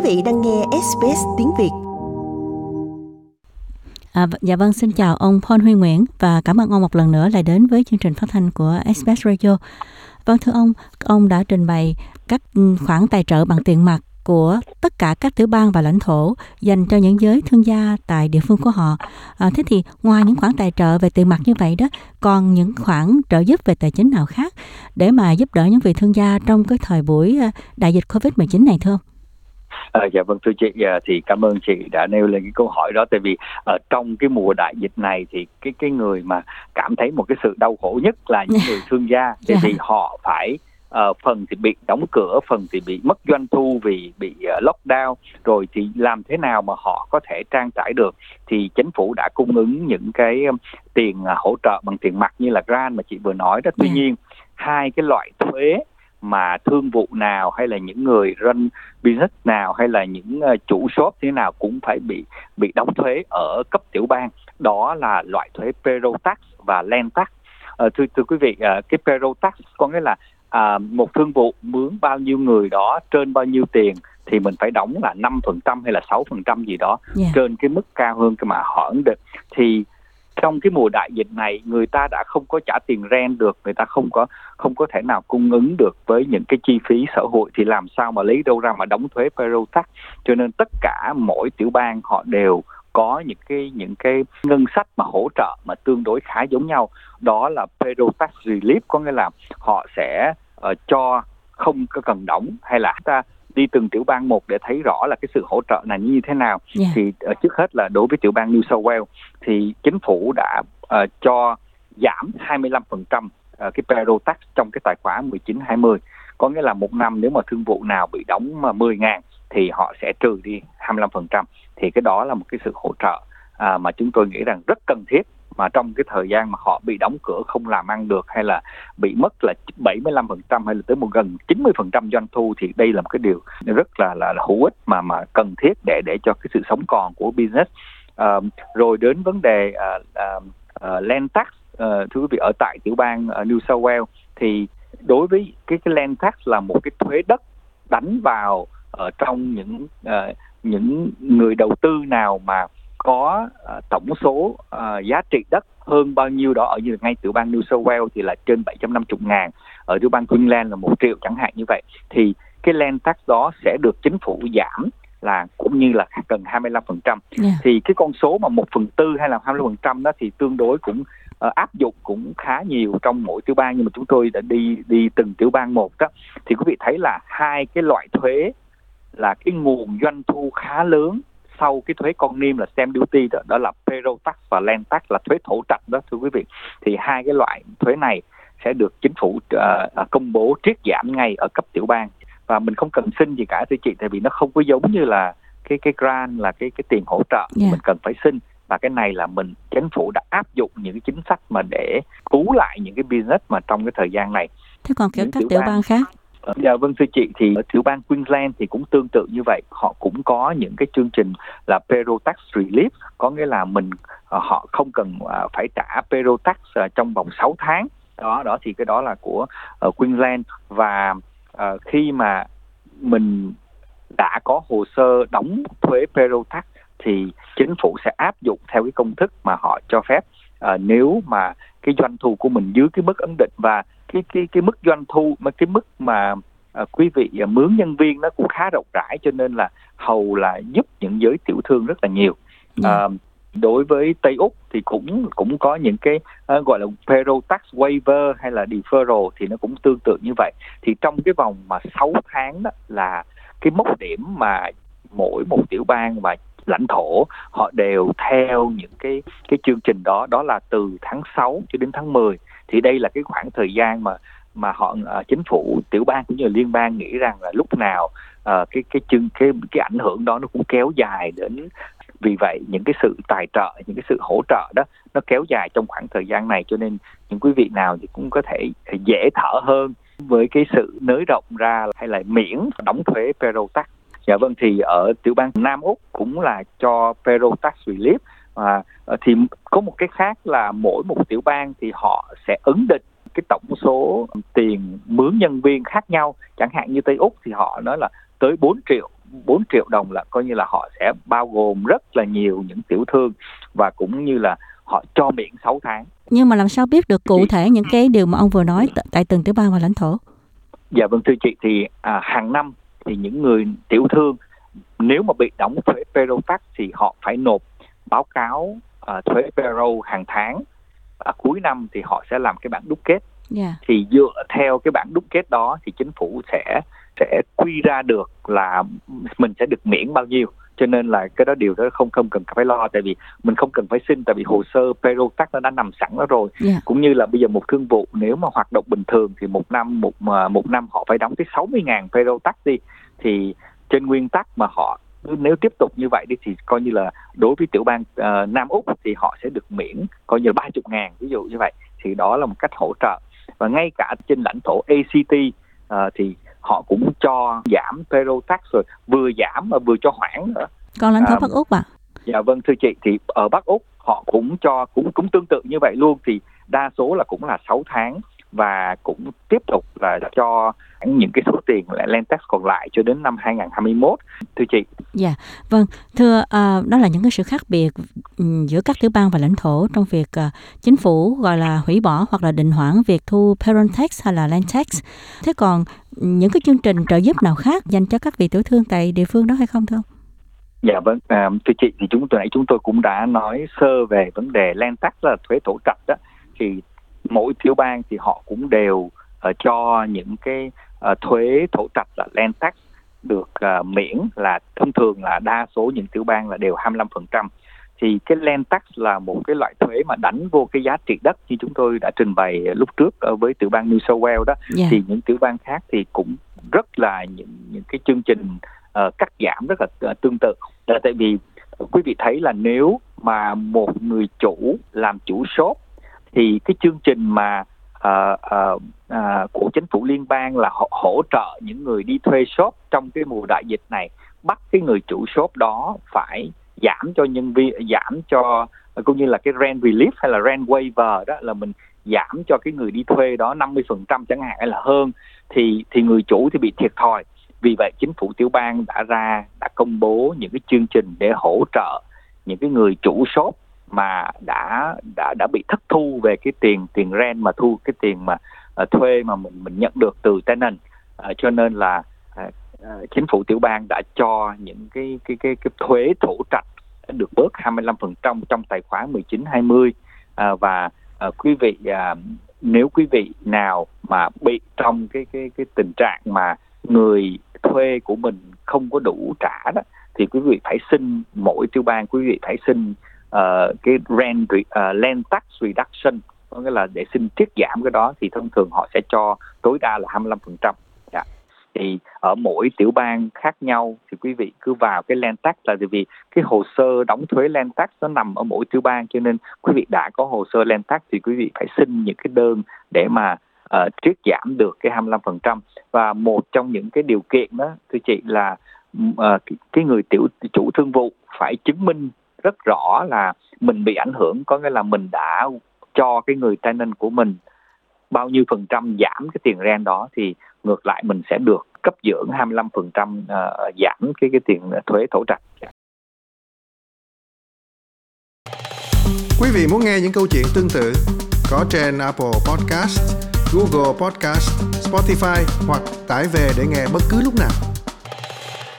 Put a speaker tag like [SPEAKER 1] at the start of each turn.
[SPEAKER 1] Quý vị đang nghe SBS tiếng Việt.
[SPEAKER 2] Dạ vâng, xin chào ông Paul Huy Nguyễn và cảm ơn ông một lần nữa lại đến với chương trình phát thanh của SBS Radio. Vâng, thưa ông đã trình bày các khoản tài trợ bằng tiền mặt của tất cả các tiểu bang và lãnh thổ dành cho những giới thương gia tại địa phương của họ. Thế thì ngoài những khoản tài trợ về tiền mặt như vậy đó, còn những khoản trợ giúp về tài chính nào khác để mà giúp đỡ những vị thương gia trong cái thời buổi đại dịch Covid-19 này thưa ông?
[SPEAKER 3] Dạ vâng thưa chị, thì cảm ơn chị đã nêu lên cái câu hỏi đó, tại vì trong cái mùa đại dịch này thì cái người mà cảm thấy một cái sự đau khổ nhất là những người thương gia, tại vì họ phải phần thì bị đóng cửa, phần thì bị mất doanh thu vì bị lockdown, rồi thì làm thế nào mà họ có thể trang trải được. Thì chính phủ đã cung ứng những cái tiền hỗ trợ bằng tiền mặt như là grant mà chị vừa nói đó. Tuy nhiên hai cái loại thuế mà thương vụ nào hay là những người run business nào hay là những chủ shop thế nào cũng phải bị đóng thuế ở cấp tiểu bang, đó là loại thuế payroll tax và land tax. Thưa quý vị, cái payroll tax có nghĩa là một thương vụ mướn bao nhiêu người đó trên bao nhiêu tiền thì mình phải đóng là 5% hay là 6% gì đó trên cái mức cao hơn cái mà họ ấn định. Thì trong cái mùa đại dịch này, người ta đã không có trả tiền rent được, người ta không có thể nào cung ứng được với những cái chi phí xã hội, thì làm sao mà lấy đâu ra mà đóng thuế payroll tax. Cho nên tất cả mỗi tiểu bang họ đều có những cái ngân sách mà hỗ trợ mà tương đối khá giống nhau, đó là payroll tax relief, có nghĩa là họ sẽ cho không có cần đóng, hay là ta đi từng tiểu bang một để thấy rõ là cái sự hỗ trợ này như thế nào. Thì trước hết là đối với tiểu bang New South Wales thì chính phủ đã cho giảm 25% cái payroll tax trong cái tài khoá 19-20. Có nghĩa là một năm nếu mà thương vụ nào bị đóng 10.000 thì họ sẽ trừ đi 25%. Thì cái đó là một cái sự hỗ trợ mà chúng tôi nghĩ rằng rất cần thiết, mà trong cái thời gian mà họ bị đóng cửa không làm ăn được, hay là bị mất là 75% hay là tới gần 90% doanh thu, thì đây là một cái điều rất là hữu ích mà cần thiết để cho cái sự sống còn của business. Rồi đến vấn đề land tax, thưa quý vị, ở tại tiểu bang New South Wales thì đối với cái land tax là một cái thuế đất đánh vào trong những người đầu tư nào mà có tổng số giá trị đất hơn bao nhiêu đó. Ở như ngay tiểu bang New South Wales thì là trên 750.000, ở tiểu bang Queensland là 1 triệu chẳng hạn như vậy, thì cái land tax đó sẽ được chính phủ giảm là cũng như là cần 25%. Thì cái con số mà 1/4 hay là 25% đó thì tương đối cũng áp dụng cũng khá nhiều trong mỗi tiểu bang, nhưng mà chúng tôi đã đi từng tiểu bang một đó, thì quý vị thấy là hai cái loại thuế là cái nguồn doanh thu khá lớn sau cái thuế con niêm là stamp duty đó là payroll tax và land tax là thuế thổ trạch đó, thưa quý vị. Thì hai cái loại thuế này sẽ được chính phủ công bố triết giảm ngay ở cấp tiểu bang, và mình không cần xin gì cả thưa chị, tại vì nó không có giống như là cái grant là cái tiền hỗ trợ mình cần phải xin, và cái này là chính phủ đã áp dụng những cái chính sách mà để cứu lại những cái business mà trong cái thời gian này.
[SPEAKER 2] Thế còn các tiểu bang khác?
[SPEAKER 3] Dạ vâng thưa chị, thì ở tiểu bang Queensland thì cũng tương tự như vậy, họ cũng có những cái chương trình là payroll tax relief, có nghĩa là họ không cần phải trả payroll tax trong vòng 6 tháng. Đó thì cái đó là của Queensland, và khi mà mình đã có hồ sơ đóng thuế payroll tax thì chính phủ sẽ áp dụng theo cái công thức mà họ cho phép nếu mà cái doanh thu của mình dưới cái mức ấn định, và cái mức doanh thu mà cái mức mà quý vị mướn nhân viên nó cũng khá rộng rãi, cho nên là hầu là giúp những giới tiểu thương rất là nhiều. Đối với Tây Úc thì cũng có những cái gọi là payroll tax waiver hay là deferral, thì nó cũng tương tự như vậy. Thì trong cái vòng mà 6 tháng đó là cái mốc điểm mà mỗi một tiểu bang và lãnh thổ họ đều theo những cái chương trình đó là từ tháng 6 cho đến tháng 10. Thì đây là cái khoảng thời gian mà họ chính phủ tiểu bang cũng như liên bang nghĩ rằng là lúc nào cái ảnh hưởng đó nó cũng kéo dài đến. Vì vậy những cái sự tài trợ, những cái sự hỗ trợ đó nó kéo dài trong khoảng thời gian này, cho nên những quý vị nào thì cũng có thể dễ thở hơn với cái sự nới rộng ra hay là miễn đóng thuế payroll tax. Dạ vâng, thì ở tiểu bang Nam Úc cũng là cho payroll tax relief, thì có một cái khác là mỗi một tiểu bang thì họ sẽ ấn định cái tổng số tiền mướn nhân viên khác nhau. Chẳng hạn như Tây Úc thì họ nói là tới 4 triệu 4 triệu đồng là coi như là họ sẽ bao gồm rất là nhiều những tiểu thương, và cũng như là họ cho miễn 6 tháng.
[SPEAKER 2] Nhưng mà làm sao biết được cụ thể những cái điều mà ông vừa nói tại từng tiểu bang và lãnh thổ?
[SPEAKER 3] Dạ vâng thưa chị, thì hàng năm thì những người tiểu thương nếu mà bị đóng thuế payroll tax thì họ phải nộp báo cáo thuế payroll hàng tháng. Cuối năm thì họ sẽ làm cái bản đúc kết. Thì dựa theo cái bản đúc kết đó thì chính phủ sẽ quy ra được là mình sẽ được miễn bao nhiêu. Cho nên là cái đó điều đó không cần phải lo, tại vì mình không cần phải xin, tại vì hồ sơ payroll tax nó đã nằm sẵn đó rồi. Cũng như là bây giờ một thương vụ nếu mà hoạt động bình thường thì một năm họ phải đóng tới 60.000 payroll tax đi, thì trên nguyên tắc mà họ nếu tiếp tục như vậy đi thì coi như là đối với tiểu bang Nam Úc thì họ sẽ được miễn coi như 30.000, ví dụ như vậy. Thì đó là một cách hỗ trợ. Và ngay cả trên lãnh thổ ACT thì họ cũng cho giảm payroll tax rồi, vừa giảm mà vừa cho hoãn nữa.
[SPEAKER 2] Còn lãnh thổ Bắc Úc ạ?
[SPEAKER 3] Dạ vâng thưa chị, thì ở Bắc Úc họ cũng cho cũng tương tự như vậy luôn, thì đa số là cũng là 6 tháng và cũng tiếp tục là cho những cái số tiền là land tax còn lại cho đến năm 2021 thưa chị.
[SPEAKER 2] Dạ, vâng, thưa đó là những cái sự khác biệt giữa các tiểu bang và lãnh thổ trong việc chính phủ gọi là hủy bỏ hoặc là đình hoãn việc thu payroll tax hay là land tax. Thế còn những cái chương trình trợ giúp nào khác dành cho các vị tiểu thương tại địa phương đó hay không thưa ông?
[SPEAKER 3] Dạ vâng, thưa chị, thì chúng tôi cũng đã nói sơ về vấn đề land tax là thuế thổ trạch đó. Thì mỗi tiểu bang thì họ cũng đều cho những cái thuế thổ trạch là land tax được miễn, là thông thường là đa số những tiểu bang là đều 25%. Thì cái land tax là một cái loại thuế mà đánh vô cái giá trị đất như chúng tôi đã trình bày lúc trước với tiểu bang New South Wales đó. Thì những tiểu bang khác thì cũng rất là những cái chương trình cắt giảm rất là tương tự. Tại vì quý vị thấy là nếu mà một người chủ làm chủ shop thì cái chương trình mà của chính phủ liên bang là hỗ trợ những người đi thuê shop trong cái mùa đại dịch này, bắt cái người chủ shop đó phải giảm cho nhân viên, giảm cho cũng như là cái rent relief hay là rent waiver đó, là mình giảm cho cái người đi thuê đó 50% chẳng hạn hay là hơn, thì người chủ thì bị thiệt thòi. Vì vậy chính phủ tiểu bang đã công bố những cái chương trình để hỗ trợ những cái người chủ shop mà đã bị thất thu về cái tiền rent, mà thu cái tiền mà thuê mà mình nhận được từ tenant. Cho nên là chính phủ tiểu bang đã cho những cái thuế thổ trạch được bớt 25% trong tài khoá 19-20. Và quý vị nếu quý vị nào mà bị trong cái tình trạng mà người thuê của mình không có đủ trả đó, thì quý vị phải xin, mỗi tiểu bang quý vị phải xin cái land tax reduction, có nghĩa là để xin tiết giảm cái đó, thì thông thường họ sẽ cho tối đa là 25%. Thì ở mỗi tiểu bang khác nhau thì quý vị cứ vào cái land tax, là vì cái hồ sơ đóng thuế land tax nó nằm ở mỗi tiểu bang, cho nên quý vị đã có hồ sơ land tax thì quý vị phải xin những cái đơn để mà tiết giảm được cái 25%. Và một trong những cái điều kiện đó thưa chị là cái người chủ thương vụ phải chứng minh rất rõ là mình bị ảnh hưởng, có nghĩa là mình đã cho cái người tenant của mình bao nhiêu phần trăm giảm cái tiền rent đó, thì ngược lại mình sẽ được cấp dưỡng 25% giảm cái tiền thuế thổ trạch.
[SPEAKER 4] Quý vị muốn nghe những câu chuyện tương tự có trên Apple Podcast, Google Podcast, Spotify hoặc tải về để nghe bất cứ lúc nào.